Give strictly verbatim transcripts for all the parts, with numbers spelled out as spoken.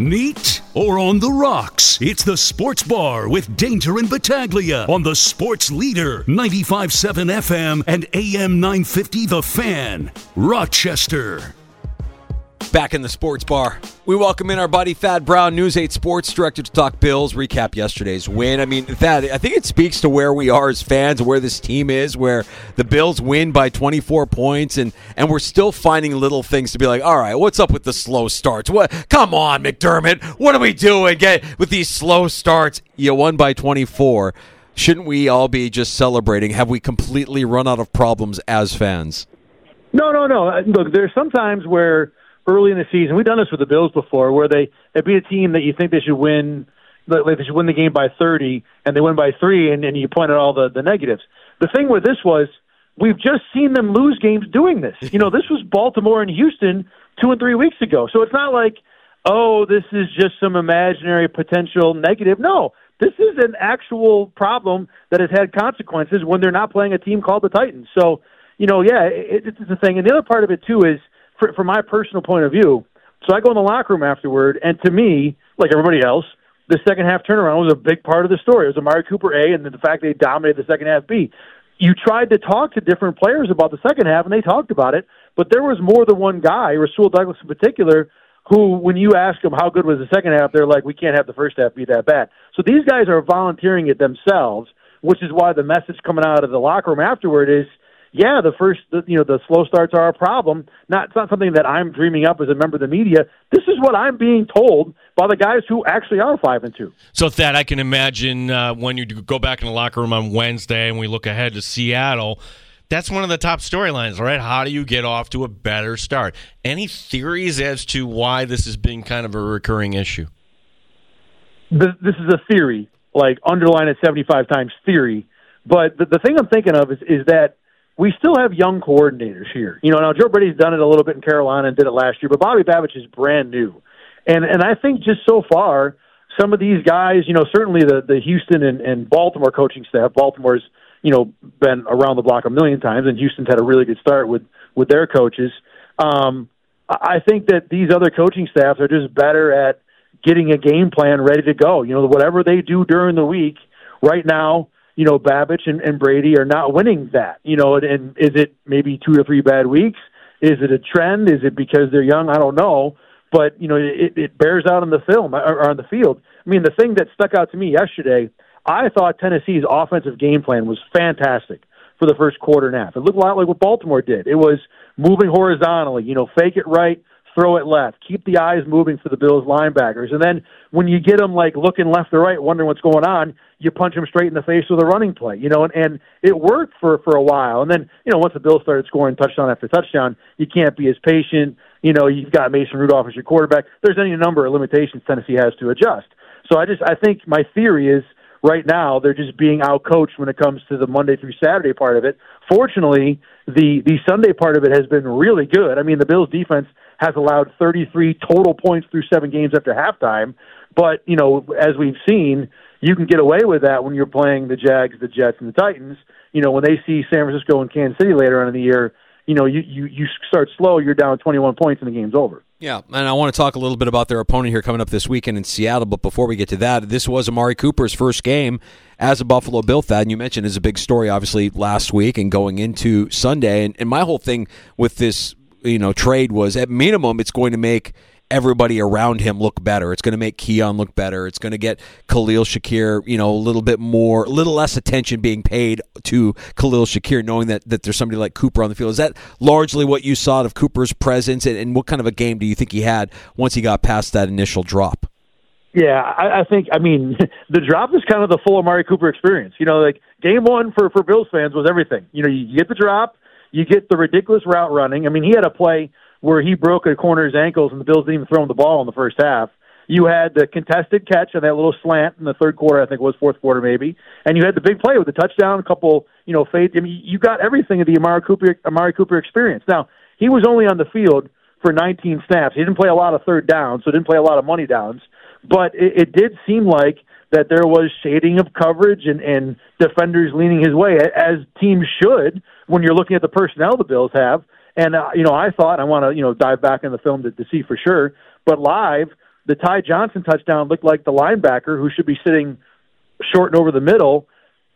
Neat or on the rocks? It's the Sports Bar with Danger and Battaglia on the Sports Leader, ninety-five point seven F M and A M nine fifty The Fan, Rochester. Back in the Sports Bar, we welcome in our buddy Thad Brown, News eight Sports Director, to talk Bills, recap yesterday's win. I mean, Thad, I think it speaks to where we are as fans, where this team is, where the Bills win by twenty-four points, and, and we're still finding little things to be like, all right, what's up with the slow starts? What? Come on, McDermott, what are we doing Get, with these slow starts? You won by twenty-four. Shouldn't we all be just celebrating? Have we completely run out of problems as fans? No, no, no. Look, there's sometimes where early in the season, we've done this with the Bills before, where they, they beat a team that you think they should win, like they should win the game by thirty, and they win by three, and, and you point out all the, the negatives. The thing with this was, we've just seen them lose games doing this. You know, this was Baltimore and Houston two and three weeks ago. So it's not like, oh, this is just some imaginary potential negative. No, this is an actual problem that has had consequences when they're not playing a team called the Titans. So, you know, yeah, it, it's a thing. And the other part of it, too, is, from my personal point of view, so I go in the locker room afterward, and to me, like everybody else, the second half turnaround was a big part of the story. It was Amari Cooper A, and the fact they dominated the second half B. You tried to talk to different players about the second half, and they talked about it, but there was more than one guy, Rasul Douglas in particular, who, when you ask them how good was the second half, they're like, we can't have the first half be that bad. So these guys are volunteering it themselves, which is why the message coming out of the locker room afterward is, yeah, the first, you know, the slow starts are a problem. Not, it's not something that I'm dreaming up as a member of the media. This is what I'm being told by the guys who actually are five and two. So, Thad, I can imagine uh, when you go back in the locker room on Wednesday and we look ahead to Seattle, that's one of the top storylines, right? How do you get off to a better start? Any theories as to why this has been kind of a recurring issue? This, this is a theory, like underline it seventy-five times theory. But the, the thing I'm thinking of is, is that we still have young coordinators here. You know, now Joe Brady's done it a little bit in Carolina and did it last year, but Bobby Babich is brand new. And and I think just so far, some of these guys, you know, certainly the, the Houston and, and Baltimore coaching staff, Baltimore's, you know, been around the block a million times, and Houston's had a really good start with, with their coaches. Um, I think that these other coaching staffs are just better at getting a game plan ready to go. You know, whatever they do during the week, right now, you know, Babich and, and Brady are not winning that. You know, and, and is it maybe two or three bad weeks? Is it a trend? Is it because they're young? I don't know. But, you know, it, it bears out on the film or on the field. I mean, the thing that stuck out to me yesterday, I thought Tennessee's offensive game plan was fantastic for the first quarter and a half. It looked a lot like what Baltimore did. It was moving horizontally, you know, fake it right, throw it left, keep the eyes moving for the Bills linebackers. And then when you get them, like, looking left or right, wondering what's going on, you punch them straight in the face with a running play, you know, and, and it worked for, for a while. And then, you know, once the Bills started scoring touchdown after touchdown, you can't be as patient. You know, you've got Mason Rudolph as your quarterback. There's any number of limitations Tennessee has to adjust. So I just, I think my theory is right now they're just being outcoached when it comes to the Monday through Saturday part of it. Fortunately, the, the Sunday part of it has been really good. I mean, the Bills defense has allowed thirty-three total points through seven games after halftime. But, you know, as we've seen, you can get away with that when you're playing the Jags, the Jets, and the Titans. You know, when they see San Francisco and Kansas City later on in the year, you know, you, you, you start slow, you're down twenty-one points, and the game's over. Yeah, and I want to talk a little bit about their opponent here coming up this weekend in Seattle, but before we get to that, this was Amari Cooper's first game as a Buffalo Bill, Thad, and you mentioned is a big story, obviously, last week and going into Sunday, and, and my whole thing with this, you know, trade was, at minimum, it's going to make everybody around him look better. It's going to make Keon look better. It's going to get Khalil Shakir, you know, a little bit more, a little less attention being paid to Khalil Shakir, knowing that, that there's somebody like Cooper on the field. Is that largely what you saw of Cooper's presence, and, and what kind of a game do you think he had once he got past that initial drop? Yeah, I, I think, I mean, the drop is kind of the full Amari Cooper experience. You know, like, game one for, for Bills fans was everything. You know, you get the drop, you get the ridiculous route running. I mean, he had a play where he broke a corner's ankles and the Bills didn't even throw him the ball in the first half. You had the contested catch on that little slant in the third quarter, I think it was fourth quarter maybe, and you had the big play with the touchdown, a couple, you know, fades. I mean, you got everything of the Amari Cooper, Amari Cooper experience. Now, he was only on the field for nineteen snaps. He didn't play a lot of third downs, so didn't play a lot of money downs, but it, it did seem like that there was shading of coverage and, and defenders leaning his way, as teams should when you're looking at the personnel the Bills have. And, uh, you know, I thought, I want to, you know, dive back in the film to, to see for sure, but live, the Ty Johnson touchdown looked like the linebacker who should be sitting short and over the middle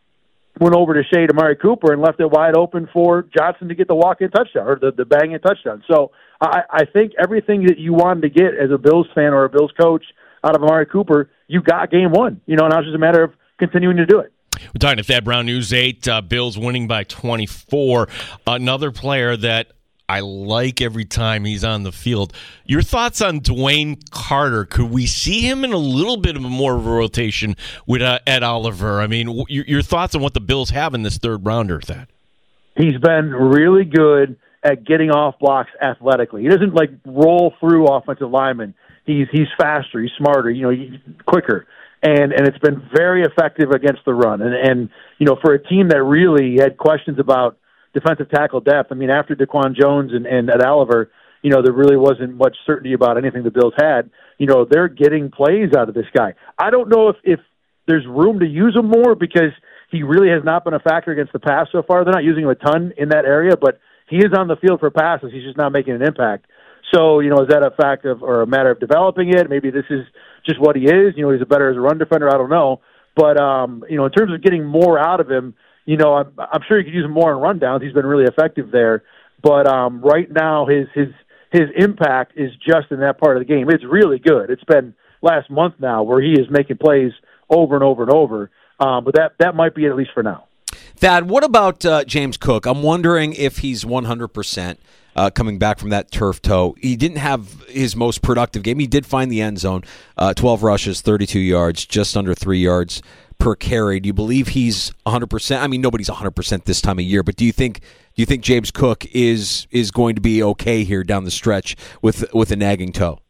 went over to shade Amari Cooper and left it wide open for Johnson to get the walk-in touchdown or the, the bang-in touchdown. So I, I think everything that you wanted to get as a Bills fan or a Bills coach out of Amari Cooper, you got game one. You know, now it's just a matter of continuing to do it. We're talking to Thad Brown, News eight, uh, Bills winning by twenty-four. Another player that I like every time he's on the field. Your thoughts on Dwayne Carter? Could we see him in a little bit of a more of a rotation with uh, Ed Oliver? I mean, w- your, your thoughts on what the Bills have in this third rounder, Thad? He's been really good at getting off blocks athletically. He doesn't like roll through offensive linemen. He's he's faster, he's smarter, you know, he's quicker. And and it's been very effective against the run. And and you know, for a team that really had questions about defensive tackle depth. I mean, after Daquan Jones and, and Ed Oliver, you know, there really wasn't much certainty about anything the Bills had. You know, they're getting plays out of this guy. I don't know if, if there's room to use him more because he really has not been a factor against the pass so far. They're not using him a ton in that area, but he is on the field for passes. He's just not making an impact. So, you know, is that a fact of or a matter of developing it? Maybe this is just what he is. You know, he's a better as a run defender. I don't know. But, um, you know, in terms of getting more out of him, you know, I'm, I'm sure you could use him more in rundowns. He's been really effective there. But um, right now, his his his impact is just in that part of the game. It's really good. It's been last month now where he is making plays over and over and over. Um, but that, that might be it, at least for now. Thad, what about uh, James Cook? I'm wondering if he's one hundred percent uh, coming back from that turf toe. He didn't have his most productive game. He did find the end zone, uh, twelve rushes, thirty-two yards, just under three yards per carry. Do you believe he's one hundred percent? I mean, nobody's one hundred percent this time of year, but do you think do you think James Cook is is going to be okay here down the stretch with with a nagging toe?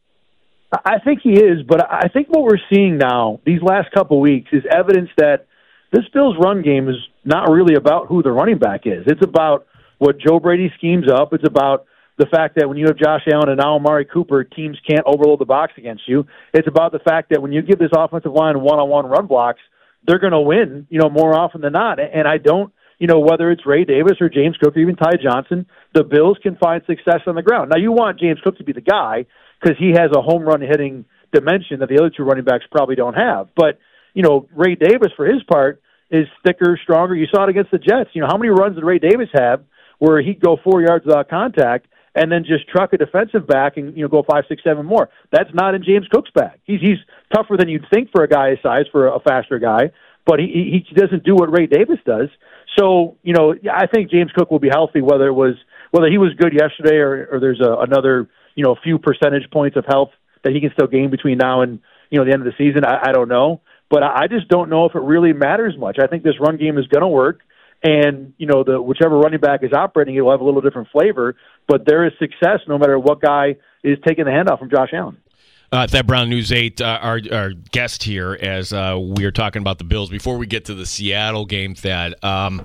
I think he is, but I think what we're seeing now, these last couple of weeks, is evidence that this Bills run game is not really about who the running back is. It's about what Joe Brady schemes up. It's about the fact that when you have Josh Allen and now Amari Cooper, teams can't overload the box against you. It's about the fact that when you give this offensive line one-on-one run blocks, they're going to win, you know, more often than not. And I don't, you know, whether it's Ray Davis or James Cook or even Ty Johnson, the Bills can find success on the ground. Now, you want James Cook to be the guy because he has a home run hitting dimension that the other two running backs probably don't have. But, you know, Ray Davis, for his part, is thicker, stronger. You saw it against the Jets. You know, how many runs did Ray Davis have where he'd go four yards without contact and then just truck a defensive back and, you know, go five, six, seven more? That's not in James Cook's bag. He's he's tougher than you'd think for a guy his size, for a faster guy, but he he doesn't do what Ray Davis does. So, you know, I think James Cook will be healthy, whether it was whether he was good yesterday or, or there's a, another, you know, few percentage points of health that he can still gain between now and, you know, the end of the season. I, I don't know. But I just don't know if it really matters much. I think this run game is going to work, and you know, the whichever running back is operating, it will have a little different flavor. But there is success no matter what guy is taking the handoff from Josh Allen. Uh, Thad Brown, News eight, uh, our, our guest here as uh, we are talking about the Bills. Before we get to the Seattle game, Thad, um,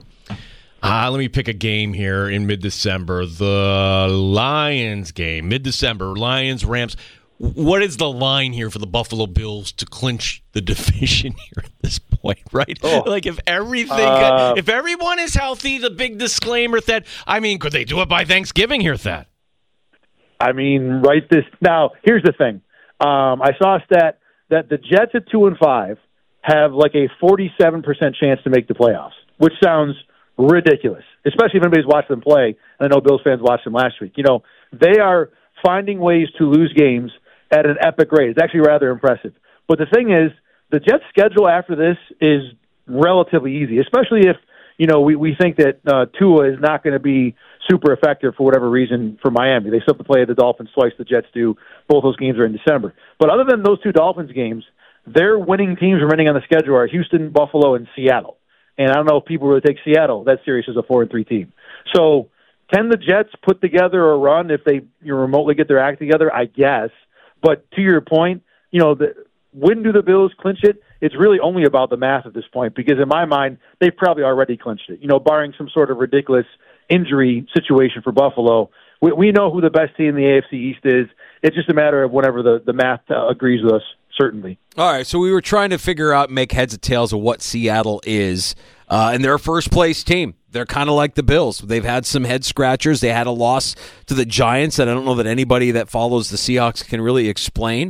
uh, let me pick a game here in mid-December. The Lions game, mid-December, Lions, Rams. What is the line here for the Buffalo Bills to clinch the division here at this point, right? Oh. Like if everything, uh, if everyone is healthy, the big disclaimer, Thad, I mean, could they do it by Thanksgiving here, Thad? I mean, right this, now, here's the thing. Um, I saw a stat that the Jets at two and five have like a forty-seven percent chance to make the playoffs, which sounds ridiculous, especially if anybody's watched them play. And I know Bills fans watched them last week. You know, they are finding ways to lose games at an epic rate. It's actually rather impressive. But the thing is, the Jets' schedule after this is relatively easy, especially if, you know, we, we think that uh, Tua is not going to be super effective for whatever reason for Miami. They still have to play the Dolphins twice, the Jets do. Both those games are in December. But other than those two Dolphins games, their winning teams remaining on the schedule are Houston, Buffalo, and Seattle. And I don't know if people really take Seattle that serious as a four and three team. So can the Jets put together a run if they you know, remotely get their act together? I guess. But to your point, you know, the, when do the Bills clinch it? It's really only about the math at this point because in my mind, they've probably already clinched it. You know, barring some sort of ridiculous injury situation for Buffalo, we, we know who the best team in the A F C East is. It's just a matter of whenever the, the math uh, agrees with us, certainly. All right, so we were trying to figure out, make heads or tails of what Seattle is, uh, and they're a first-place team. They're kind of like the Bills. They've had some head-scratchers. They had a loss to the Giants that I don't know that anybody that follows the Seahawks can really explain.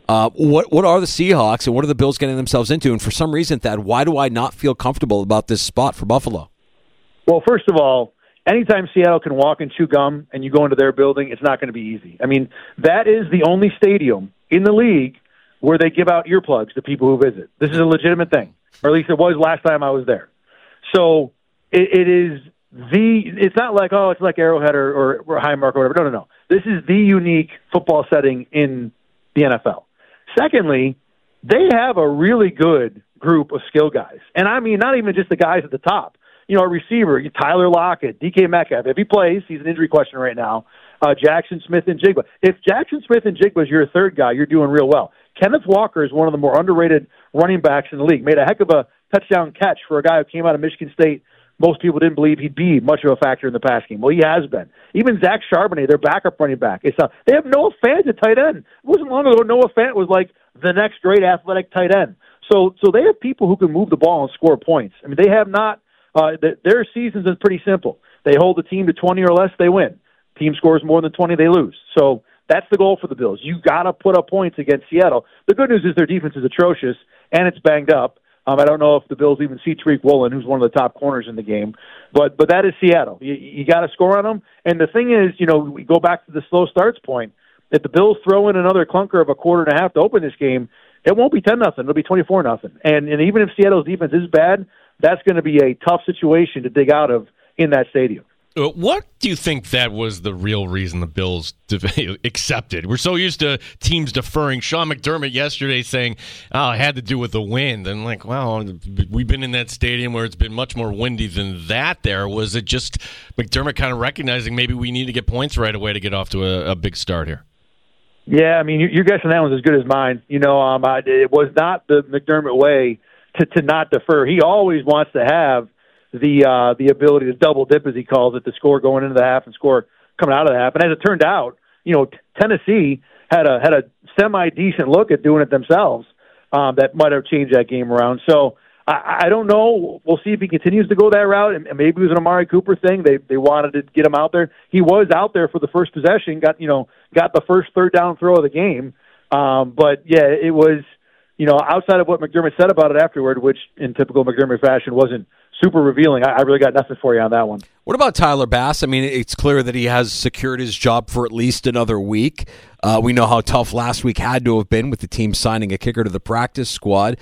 Uh, what what are the Seahawks and what are the Bills getting themselves into? And for some reason, Thad, why do I not feel comfortable about this spot for Buffalo? Well, first of all, anytime Seattle can walk and chew gum and you go into their building, it's not going to be easy. I mean, that is the only stadium in the league where they give out earplugs to people who visit. This is a legitimate thing, or at least it was last time I was there. So it, it is the. It's not like, oh, it's like Arrowhead or, or, or Highmark or whatever. No, no, no. This is the unique football setting in the N F L. Secondly, they have a really good group of skill guys. And I mean, not even just the guys at the top. You know, a receiver, Tyler Lockett, D K Metcalf. If he plays, he's an injury question right now. Uh, Jackson Smith and Jigba. If Jackson Smith and Jigba is your third guy, you're doing real well. Kenneth Walker is one of the more underrated running backs in the league. Made a heck of a touchdown catch for a guy who came out of Michigan State. Most people didn't believe he'd be much of a factor in the pass game. Well, he has been. Even Zach Charbonnet, their backup running back. It's a, they have Noah Fant at tight end. It wasn't long ago Noah Fant was like the next great athletic tight end. So so they have people who can move the ball and score points. I mean, they have not uh, – their seasons is pretty simple. They hold the team to twenty or less, they win. Team scores more than twenty, they lose. So that's the goal for the Bills. You got to put up points against Seattle. The good news is their defense is atrocious, and it's banged up. Um, I don't know if the Bills even see Tariq Woolen, who's one of the top corners in the game, but but that is Seattle. You, you got to score on them. And the thing is, you know, we go back to the slow starts point. If the Bills throw in another clunker of a quarter and a half to open this game, it won't be ten nothing. It'll be twenty-four nothing. And and even if Seattle's defense is bad, that's going to be a tough situation to dig out of in that stadium. What do you think that was the real reason the Bills accepted? We're so used to teams deferring. Sean McDermott yesterday saying, oh, it had to do with the wind. And like, well, we've been in that stadium where it's been much more windy than that there. Was it just McDermott kind of recognizing maybe we need to get points right away to get off to a, a big start here? Yeah, I mean, your guess on that one's as good as mine. You know, um, I, it was not the McDermott way to, to not defer. He always wants to have the uh, the ability to double dip, as he calls it, to score going into the half and score coming out of the half. And as it turned out, you know, Tennessee had a had a semi decent look at doing it themselves. Um, that might have changed that game around. So I, I don't know. We'll see if he continues to go that route. And maybe it was an Amari Cooper thing. They they wanted to get him out there. He was out there for the first possession. Got you know got the first third down throw of the game. Um, but yeah, it was you know outside of what McDermott said about it afterward, which in typical McDermott fashion wasn't super revealing. I, I really got nothing for you on that one. What about Tyler Bass? I mean, it's clear that he has secured his job for at least another week. Uh, we know how tough last week had to have been with the team signing a kicker to the practice squad.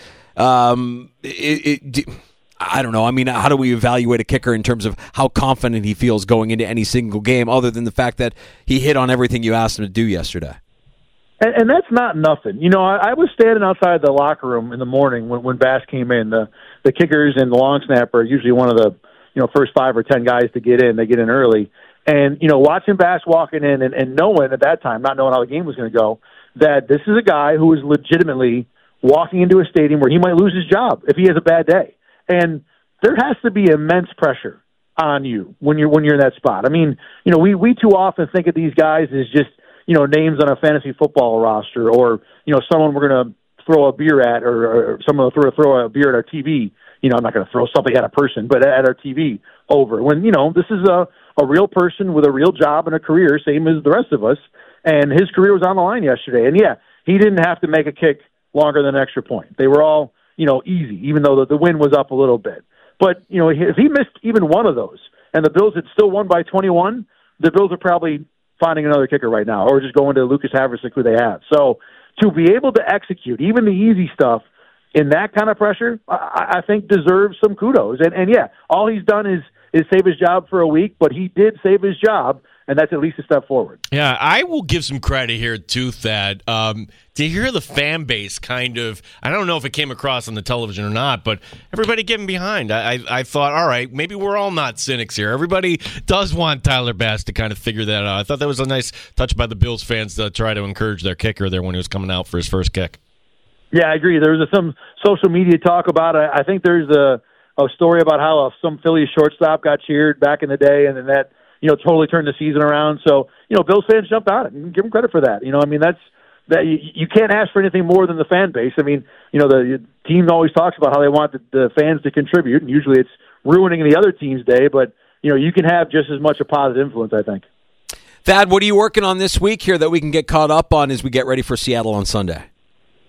Um, it, it, I don't know. I mean, how do we evaluate a kicker in terms of how confident he feels going into any single game, other than the fact that he hit on everything you asked him to do yesterday? And, and that's not nothing. You know, I, I was standing outside the locker room in the morning when, when Bass came in. The the kickers and the long snapper are usually one of the you know first five or ten guys to get in. They get in early. And, you know, watching Bass walking in and, and knowing at that time, not knowing how the game was going to go, that this is a guy who is legitimately walking into a stadium where he might lose his job if he has a bad day. And there has to be immense pressure on you when you're when you're in that spot. I mean, you know, we, we too often think of these guys as just, you know, names on a fantasy football roster or, you know, someone we're going to throw a beer at or, or someone will throw, throw a beer at our T V. You know, I'm not going to throw something at a person, but at our T V over. When, you know, this is a, a real person with a real job and a career, same as the rest of us, and his career was on the line yesterday. And, yeah, he didn't have to make a kick longer than an extra point. They were all, you know, easy, even though the, the win was up a little bit. But, you know, if he missed even one of those and the Bills had still won by twenty-one, the Bills are probably finding another kicker right now or just going to Lucas Havrisik, who they have. So to be able to execute even the easy stuff in that kind of pressure, I, I think deserves some kudos. And, and, yeah, all he's done is, is save his job for a week, but he did save his job, and that's at least a step forward. Yeah, I will give some credit here to Thad. Um, to hear the fan base kind of, I don't know if it came across on the television or not, but everybody getting behind. I, I, I thought, all right, maybe we're all not cynics here. Everybody does want Tyler Bass to kind of figure that out. I thought that was a nice touch by the Bills fans to try to encourage their kicker there when he was coming out for his first kick. Yeah, I agree. There was some social media talk about it. I think there's a, a story about how some Phillies shortstop got cheered back in the day, and then that, you know, totally turned the season around. So, you know, Bills fans jumped on it, and give them credit for that. You know, I mean, that's that you, you can't ask for anything more than the fan base. I mean, you know, the team always talks about how they want the, the fans to contribute, and usually it's ruining the other team's day. But, you know, you can have just as much a positive influence, I think. Thad, what are you working on this week here that we can get caught up on as we get ready for Seattle on Sunday?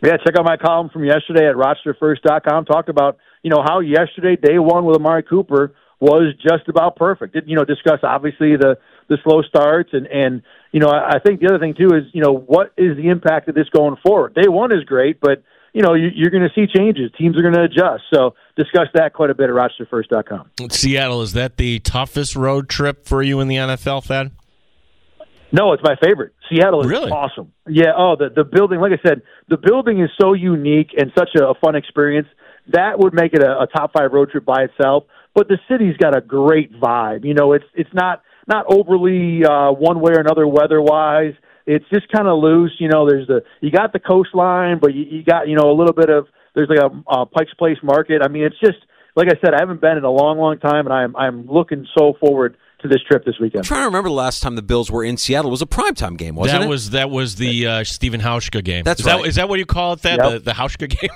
Yeah, check out my column from yesterday at Rochester First dot com. Talked about, you know, how yesterday, day one with Amari Cooper was just about perfect. Did, you know, discuss obviously the, the slow starts and, and, you know, I, I think the other thing too is, you know, what is the impact of this going forward? Day one is great, but, you know, you, you're going to see changes. Teams are going to adjust. So discuss that quite a bit at Rochester First dot com. Seattle, is that the toughest road trip for you in the N F L, Thad? No, it's my favorite. Seattle is really? awesome. Yeah, oh, the, the building, like I said, the building is so unique and such a, a fun experience. That would make it a, a top five road trip by itself. But the city's got a great vibe. You know, it's it's not not overly uh, one way or another weather-wise. It's just kind of loose. You know, there's the you got the coastline, but you, you got, you know, a little bit of, there's like a, a Pike's Place market. I mean, it's just, like I said, I haven't been in a long, long time, and I'm I'm looking so forward to this trip this weekend. I'm trying to remember the last time the Bills were in Seattle. It was a primetime game, wasn't that it? Was, that was the uh, Stephen Hauschka game. That's is right. That, is that what you call it, that? Yep. The, the Hauschka game?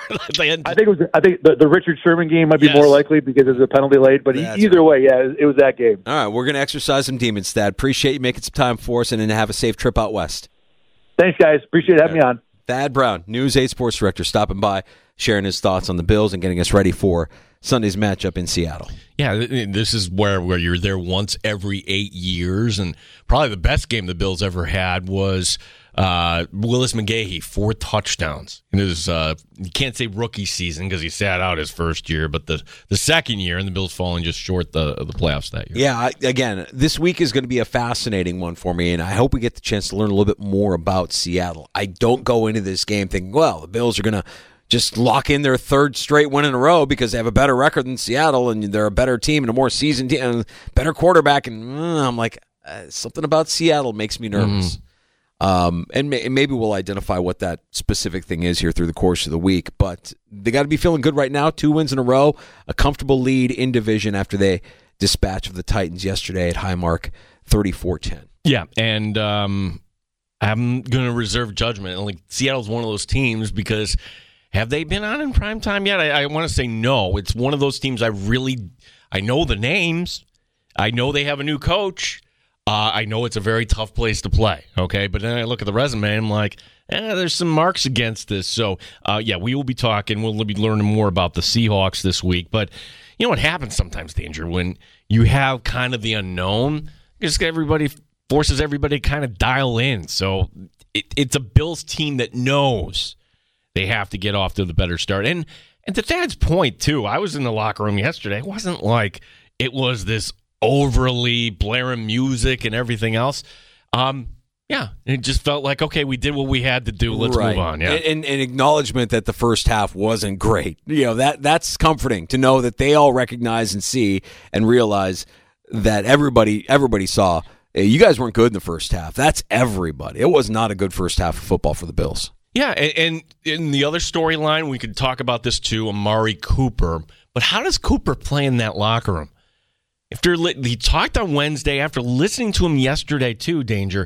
I think it was. I think the, the Richard Sherman game might be yes. more likely because it was a penalty late, but That's either right. way, yeah, it was that game. All right, we're going to exercise some demons, Thad. Appreciate you making some time for us, and then have a safe trip out west. Thanks, guys. Appreciate having me on. Thad Brown, News eight Sports Director, stopping by, sharing his thoughts on the Bills and getting us ready for Sunday's matchup in Seattle. Yeah, this is where, where you're there once every eight years, and probably the best game the Bills ever had was uh, Willis McGahee, four touchdowns. In his, uh, you can't say rookie season because he sat out his first year, but the, the second year, and the Bills falling just short the, of the playoffs that year. Yeah, I, again, this week is going to be a fascinating one for me, and I hope we get the chance to learn a little bit more about Seattle. I don't go into this game thinking, well, the Bills are going to just lock in their third straight win in a row because they have a better record than Seattle and they're a better team and a more seasoned team and a better quarterback. And uh, I'm like, uh, something about Seattle makes me nervous. Mm. Um, and may- maybe we'll identify what that specific thing is here through the course of the week. But they got to be feeling good right now. Two wins in a row, a comfortable lead in division after they dispatched the Titans yesterday at Highmark, thirty-four ten. Yeah, and um, I'm going to reserve judgment. Like, Seattle's one of those teams because – have they been on in prime time yet? I, I want to say no. It's one of those teams I really – I know the names. I know they have a new coach. Uh, I know it's a very tough place to play, okay? But then I look at the resume and I'm like, eh, there's some marks against this. So, uh, yeah, we will be talking. We'll be learning more about the Seahawks this week. But you know what happens sometimes, Danger, when you have kind of the unknown, just everybody forces everybody to kind of dial in. So it, it's a Bills team that knows – they have to get off to the better start. And and to Thad's point, too, I was in the locker room yesterday. It wasn't like it was this overly blaring music and everything else. Um, yeah, it just felt like, okay, we did what we had to do. Let's right. move on. Yeah, and, and acknowledgement that the first half wasn't great. You know, that that's comforting to know that they all recognize and see and realize that everybody everybody saw, hey, you guys weren't good in the first half. That's everybody. It was not a good first half of football for the Bills. Yeah, and, and in the other storyline, we could talk about this too, Amari Cooper. But how does Cooper play in that locker room? After he talked on Wednesday, after listening to him yesterday too, Danger,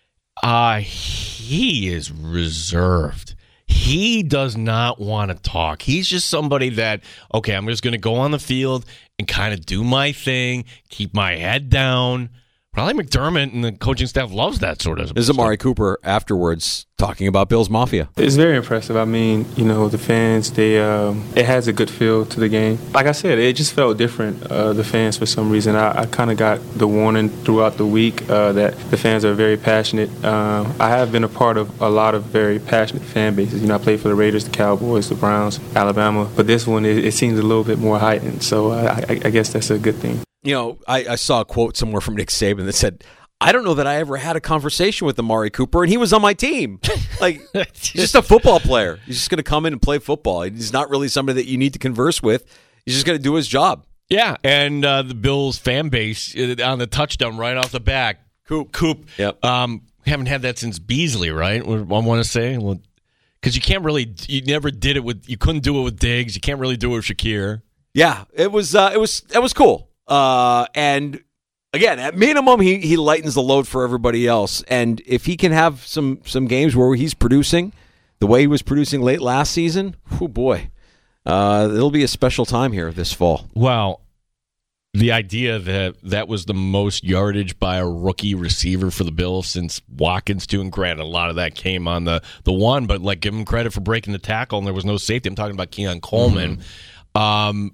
uh, he is reserved. He does not want to talk. He's just somebody that, okay, I'm just going to go on the field and kind of do my thing, keep my head down. Probably McDermott and the coaching staff loves that sort of stuff. This is Amari Cooper afterwards talking about Bills Mafia. It's very impressive. I mean, you know, the fans, they um, it has a good feel to the game. Like I said, it just felt different, uh, the fans, for some reason. I, I kind of got the warning throughout the week uh, that the fans are very passionate. Uh, I have been a part of a lot of very passionate fan bases. You know, I played for the Raiders, the Cowboys, the Browns, Alabama. But this one, it, it seems a little bit more heightened. So uh, I, I guess that's a good thing. You know, I, I saw a quote somewhere from Nick Saban that said, I don't know that I ever had a conversation with Amari Cooper, and he was on my team. Like, he's just a football player. He's just going to come in and play football. He's not really somebody that you need to converse with. He's just going to do his job. Yeah, and uh, the Bills fan base on the touchdown right off the back. Coop. Coop. Yep. Um, we haven't had that since Beasley, right? I want to say. Well, because you can't really, you never did it with, you couldn't do it with Diggs. You can't really do it with Shakir. Yeah, it was, uh, it was, it was cool. Uh, and again, at minimum, he, he lightens the load for everybody else. And if he can have some, some games where he's producing the way he was producing late last season, oh boy, uh, it'll be a special time here this fall. Well, The idea that that was the most yardage by a rookie receiver for the Bills since Watkins too, and granted, a lot of that came on the, the one, but like give him credit for breaking the tackle and there was no safety. I'm talking about Keon Coleman. Mm-hmm. Um,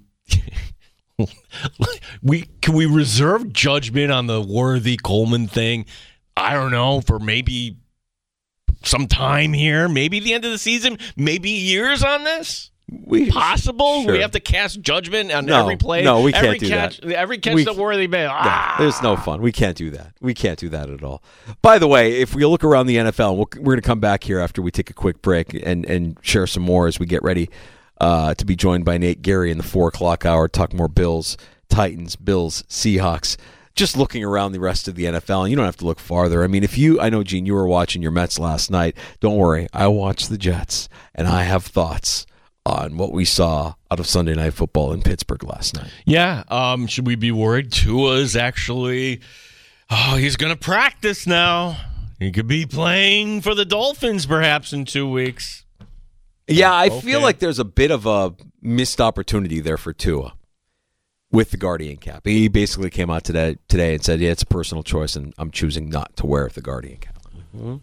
we can we reserve judgment on the Worthy Coleman thing? I don't know, for maybe some time here, maybe the end of the season, maybe years on this. We, Possible? Sure. We have to cast judgment on no, every play? No, we can't every do catch, that. Every catch we, that Worthy made. Ah! No, there's no fun. We can't do that. We can't do that at all. By the way, if we look around the N F L, we'll, we're going to come back here after we take a quick break and, and share some more as we get ready uh, to be joined by Nate Gary in the four o'clock hour. Talk more Bills, Titans, Bills, Seahawks. Just looking around the rest of the N F L, and you don't have to look farther. I mean, if you, I know, Gene, you were watching your Mets last night. Don't worry. I watched the Jets, and I have thoughts on what we saw out of Sunday Night Football in Pittsburgh last night. Yeah. Um, should we be worried? Tua's actually, oh, he's going to practice now. He could be playing for the Dolphins perhaps in two weeks. Yeah, I okay. feel like there's a bit of a missed opportunity there for Tua with the Guardian cap. He basically came out today today and said, yeah, it's a personal choice, and I'm choosing not to wear the Guardian cap. Mm-hmm.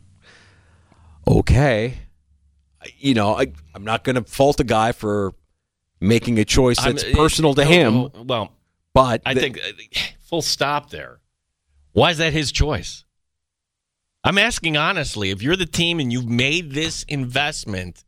Okay. You know, I, I'm not going to fault a guy for making a choice that's I'm, personal to him. Well, but I the, think full stop there. Why is that his choice? I'm asking honestly, if you're the team and you've made this investment,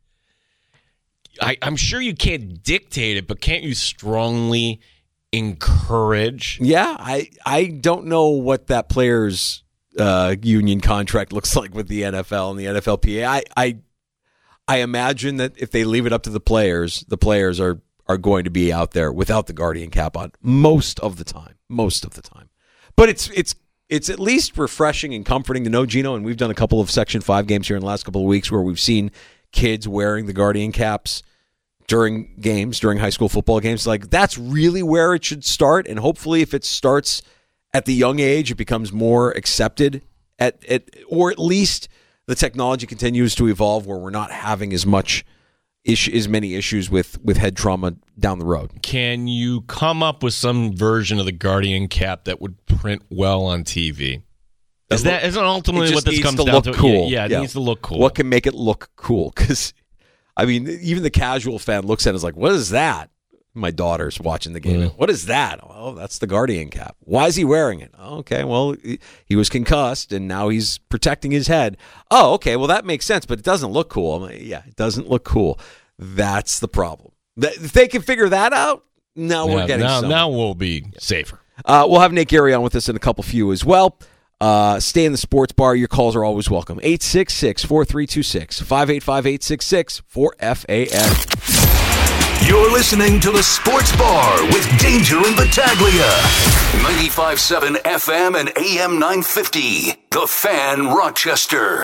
I, I'm sure you can't dictate it, but can't you strongly encourage? Yeah, I, I don't know what that player's uh, union contract looks like with the N F L and the N F L P A. I, I I imagine that if they leave it up to the players, the players are, are going to be out there without the Guardian cap on most of the time. Most of the time. But it's it's it's at least refreshing and comforting to know, Gino, and we've done a couple of Section five games here in the last couple of weeks where we've seen kids wearing the Guardian caps during games, during high school football games. Like, that's really where it should start, and hopefully if it starts at the young age, it becomes more accepted, at, at or at least the technology continues to evolve where we're not having as much issue, as many issues with, with head trauma down the road. Can you come up with some version of the Guardian cap that would print well on T V? Is that isn't ultimately what this comes to down look to? Cool. Yeah, yeah, it yeah. needs to look cool. What can make it look cool? Because, I mean, even the casual fan looks at it and is like, what is that? My daughter's watching the game. Mm. What is that? Oh, that's the Guardian cap. Why is he wearing it? Oh, okay, well, he was concussed, and now he's protecting his head. Oh, okay, well, that makes sense, but it doesn't look cool. I'm like, yeah, it doesn't look cool. That's the problem. If they can figure that out, now yeah, we're getting now, somewhere. Now we'll be safer. Uh, we'll have Nate Gary on with us in a couple few as well. Uh, stay in the sports bar. Your calls are always welcome. eight six six, four three two six, five eight five, eight six six, four F A N. You're listening to the Sports Bar with Danger and Battaglia. ninety-five point seven F M and A M nine fifty. The Fan, Rochester.